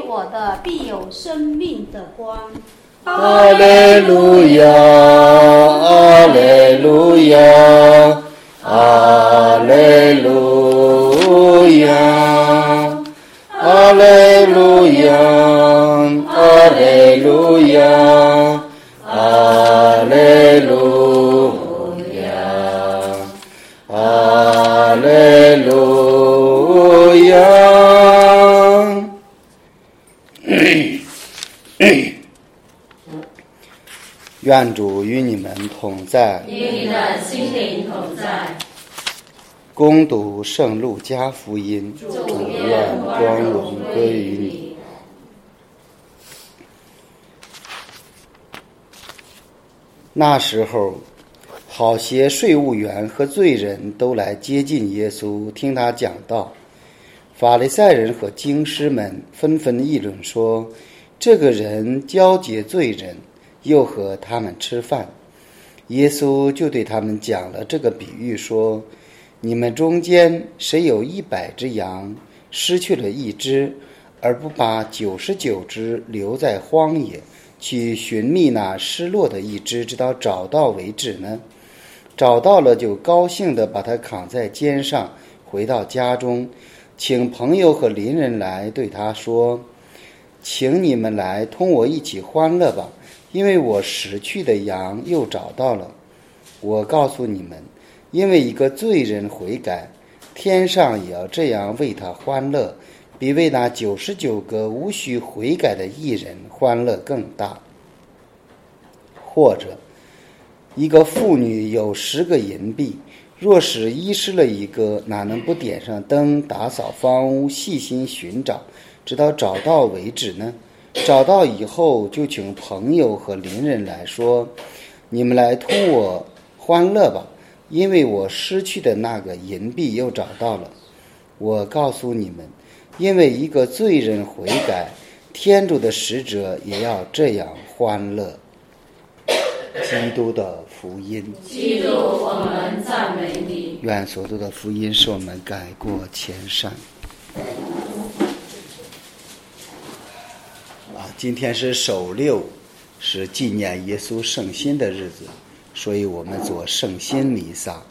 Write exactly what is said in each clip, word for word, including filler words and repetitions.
我的，必有生命的光。 哈利路亚，哈利路亚，哈利路亚，哈利路亚，哈利路亚，哈利路亚，哈利路亚。愿主与你们同在， 与你的心灵同在。 恭读圣路加福音， 主愿光荣归于你。那时候，好些税务员和罪人都来接近耶稣，听他讲道。法利赛人和经师们纷纷议论说，这个人交结罪人，又和他们吃饭。耶稣就对他们讲了这个比喻，说，你们中间谁有一百只羊，失去了一只，而不把九十九只留在荒野，去寻觅那失落的一只，直到找到为止呢？找到了就高兴地把它扛在肩上，回到家中，请朋友和邻人来，对他说，请你们来同我一起欢乐吧，因为我失去的羊又找到了。我告诉你们，因为一个罪人悔改，天上也要这样为他欢乐，比为那九十九个无需悔改的义人欢乐更大。或者一个妇女有十个银币，若是遗失了一个，哪能不点上灯，打扫房屋，细心寻找，直到找到为止呢？找到以后，就请朋友和邻人来说，你们来同我欢乐吧，因为我失去的那个银币又找到了。我告诉你们，因为一个罪人悔改，天主的使者也要这样欢乐。基督的福音。 基督，我们赞美你。 愿所读的福音使我们改过迁善。啊，今天是首六，是纪念耶稣圣心的日子，所以我们做圣心弥撒。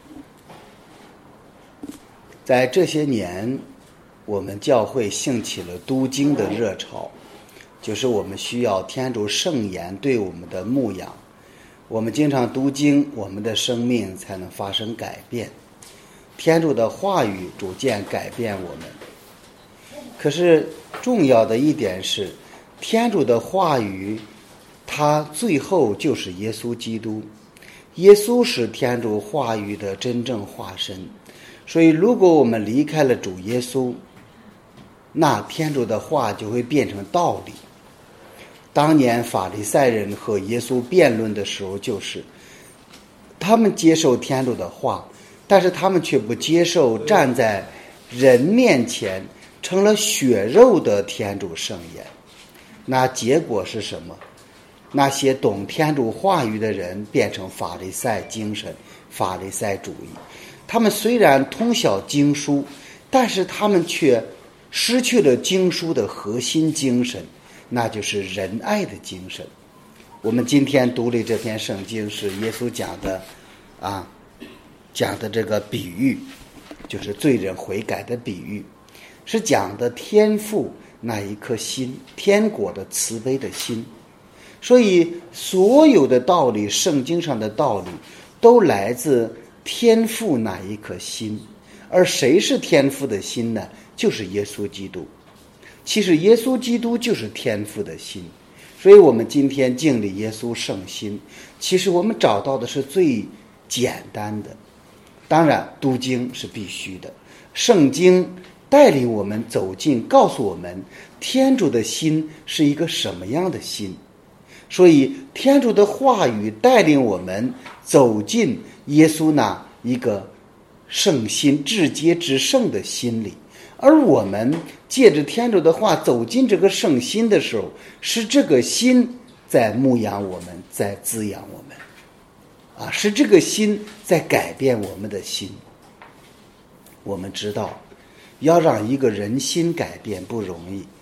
在这些年，我们教会兴起了读经的热潮，就是我们需要天主圣言对我们的牧养。我们经常读经，我们的生命才能发生改变。天主的话语逐渐改变我们。可是重要的一点是，天主的话语，它最后就是耶稣基督。耶稣是天主话语的真正化身。所以如果我们离开了主耶稣，那天主的话就会变成道理。当年法利赛人和耶稣辩论的时候，就是他们接受天主的话，但是他们却不接受站在人面前成了血肉的天主圣言。那结果是什么？那些懂天主话语的人变成法利赛精神、法利赛主义。他们虽然通晓经书，但是他们却失去了经书的核心精神，那就是仁爱的精神。我们今天读的这篇圣经是耶稣讲的啊，讲的这个比喻，就是罪人悔改的比喻，是讲的天父那一颗心，天国的慈悲的心。所以所有的道理，圣经上的道理都来自天父那一颗心。而谁是天父的心呢？就是耶稣基督。其实耶稣基督就是天父的心。所以我们今天敬礼耶稣圣心，其实我们找到的是最简单的。当然读经是必须的，圣经带领我们走进，告诉我们天主的心是一个什么样的心。所以天主的话语带领我们走进耶稣那一个圣心，至洁至圣的心里。而我们借着天主的话走进这个圣心的时候，是这个心在牧养我们，在滋养我们啊，是这个心在改变我们的心。我们知道要让一个人心改变不容易，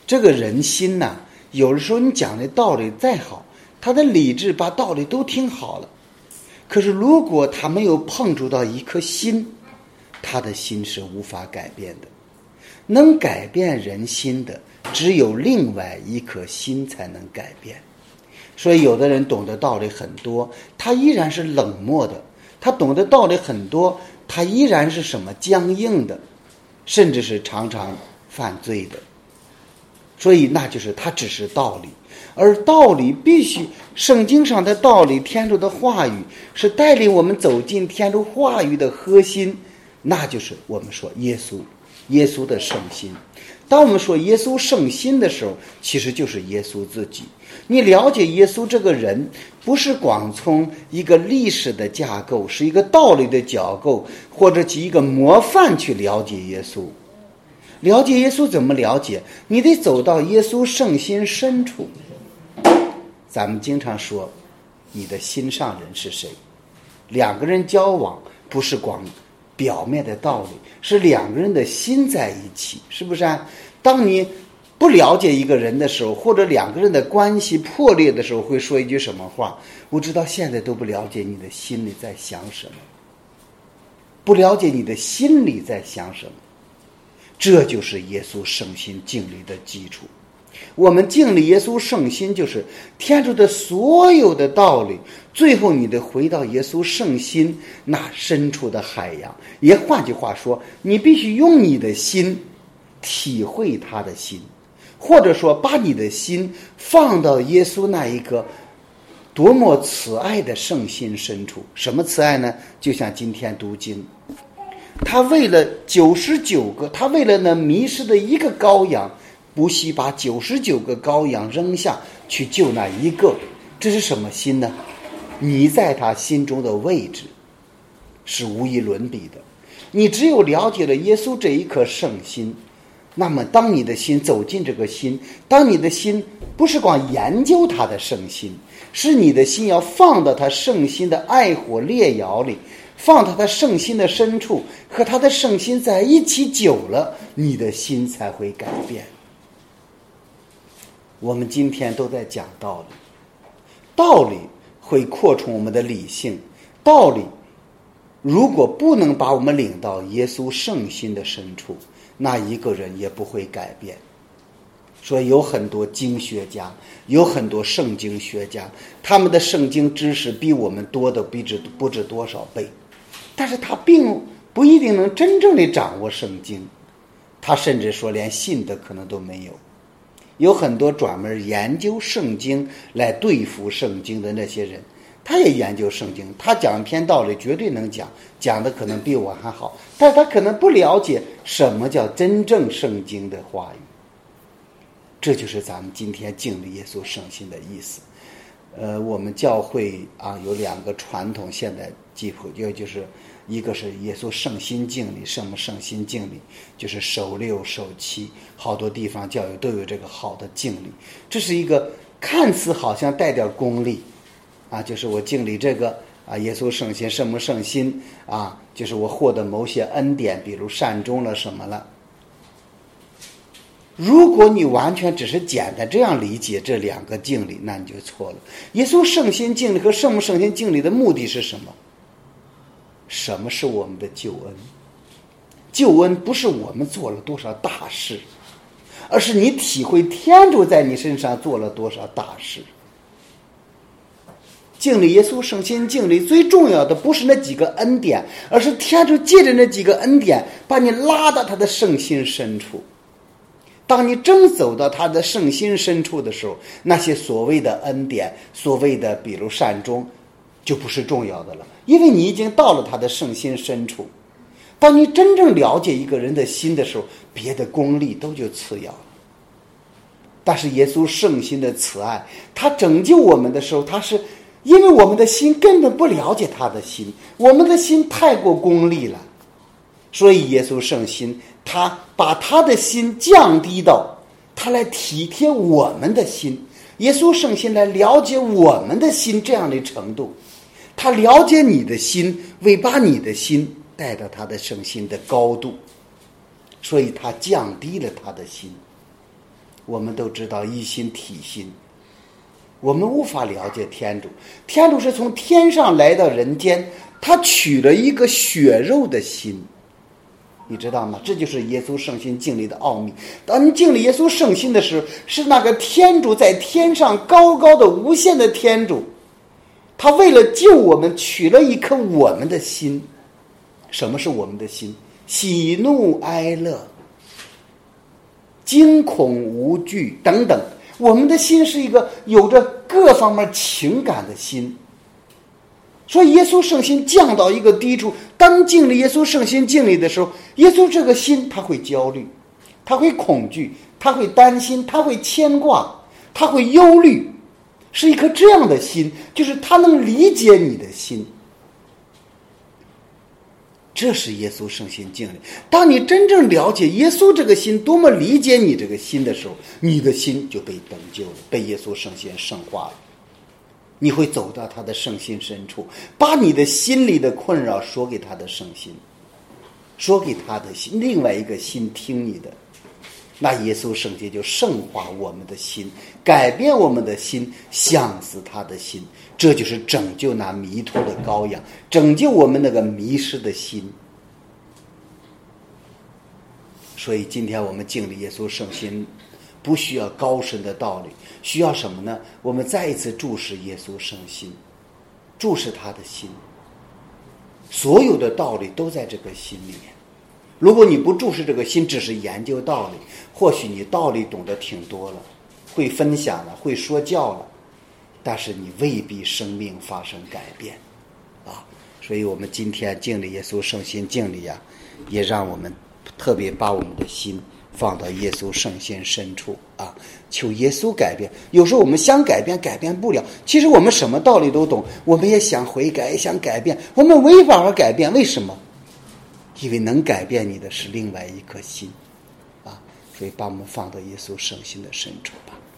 这个人心呢，有的时候你讲的道理再好，他的理智把道理都听好了，可是如果他没有碰触到一颗心，他的心是无法改变的。能改变人心的，只有另外一颗心才能改变。所以有的人懂得道理很多，他依然是冷漠的；他懂得道理很多，他依然是什么僵硬的，甚至是常常犯罪的。所以那就是他只是道理，而道理必须，圣经上的道理，天主的话语是带领我们走进天主话语的核心，那就是我们说耶稣，耶稣的圣心。当我们说耶稣圣心的时候，其实就是耶稣自己。你了解耶稣这个人，不是光从一个历史的架构，是一个道理的架构，或者是一个模范去了解耶稣。了解耶稣怎么了解？你得走到耶稣圣心深处。咱们经常说，你的心上人是谁？两个人交往不是光表面的道理，是两个人的心在一起，是不是啊？当你不了解一个人的时候，或者两个人的关系破裂的时候，会说一句什么话？我直到现在都不了解你的心里在想什么，不了解你的心里在想什么。这就是耶稣圣心敬礼的基础。我们敬礼耶稣圣心，就是天主的所有的道理，最后你得回到耶稣圣心那深处的海洋。也换句话说，你必须用你的心体会他的心，或者说把你的心放到耶稣那一个多么慈爱的圣心深处。什么慈爱呢？就像今天读经，他为了九十九个，他为了那迷失的一个羔羊，不惜把九十九个羔羊扔下去救那一个。这是什么心呢？你在他心中的位置是无与伦比的。你只有了解了耶稣这一颗圣心，那么当你的心走进这个心，当你的心不是光研究他的圣心，是你的心要放到他圣心的爱火烈窑里，放到他圣心的深处，和他的圣心在一起久了，你的心才会改变。我们今天都在讲道理，道理会扩充我们的理性，道理如果不能把我们领到耶稣圣心的深处，那一个人也不会改变。所以有很多经学家，有很多圣经学家，他们的圣经知识比我们多的不知不知多少倍，但是他并不一定能真正的掌握圣经，他甚至说连信的可能都没有。有很多专门研究圣经来对付圣经的那些人，他也研究圣经，他讲一篇道理绝对能讲，讲的可能比我还好，但是他可能不了解什么叫真正圣经的话语。这就是咱们今天敬礼耶稣圣心的意思。呃，我们教会啊有两个传统，现在几乎就就是一个是耶稣圣心敬礼，什么圣心敬礼，就是守六守七，好多地方教育都有这个好的敬礼。这是一个看似好像带点功利啊，就是我敬礼这个啊，耶稣圣心什么圣心啊，就是我获得某些恩典，比如善终了什么了。如果你完全只是简单这样理解这两个敬礼，那你就错了。耶稣圣心敬礼和圣母圣心敬礼的目的是什么？什么是我们的救恩？救恩不是我们做了多少大事，而是你体会天主在你身上做了多少大事。敬礼耶稣圣心敬礼最重要的不是那几个恩典，而是天主借着那几个恩典把你拉到他的圣心深处。当你真走到他的圣心深处的时候，那些所谓的恩典，所谓的比如善终，就不是重要的了，因为你已经到了他的圣心深处。当你真正了解一个人的心的时候，别的功利都就次要了。但是耶稣圣心的慈爱，他拯救我们的时候，他是因为我们的心根本不了解他的心，我们的心太过功利了，所以耶稣圣心他把他的心降低到他来体贴我们的心，耶稣圣心来了解我们的心这样的程度，他了解你的心，为把你的心带到他的圣心的高度，所以他降低了他的心。 我们都知道一心体心，我们无法了解天主。天主是从天上来到人间，他取了一个血肉的心，你知道吗？这就是耶稣圣心敬礼的奥秘。当你敬礼耶稣圣心的时候，是那个天主在天上高高的无限的天主，他为了救我们取了一颗我们的心。什么是我们的心？喜怒哀乐、惊恐无惧等等，我们的心是一个有着各方面情感的心。所以耶稣圣心降到一个低处，当敬礼耶稣圣心敬礼的时候，耶稣这个心他会焦虑，他会恐惧，他会担心，他会牵挂，他会忧虑，是一颗这样的心，就是他能理解你的心。这是耶稣圣心敬礼。当你真正了解耶稣这个心，多么理解你这个心的时候，你的心就被拯救了，被耶稣圣心圣化了。你会走到他的圣心深处，把你的心里的困扰说给他的圣心，说给他的心，另外一个心听你的。那耶稣圣心就圣化我们的心，改变我们的心，像似他的心。这就是拯救那迷途的羔羊，拯救我们那个迷失的心。所以今天我们敬礼耶稣圣心，不需要高深的道理，需要什么呢？我们再一次注视耶稣圣心，注视他的心，所有的道理都在这个心里面。如果你不注视这个心，只是研究道理，或许你道理懂得挺多了，会分享了，会说教了，但是你未必生命发生改变啊！所以我们今天敬礼耶稣圣心敬礼啊，也让我们特别把我们的心放到耶稣圣心深处啊，求耶稣改变。有时候我们想改变，改变不了。其实我们什么道理都懂，我们也想悔改，也想改变，我们没法儿改变。为什么？因为能改变你的是另外一颗心啊！所以把我们放到耶稣圣心的深处吧。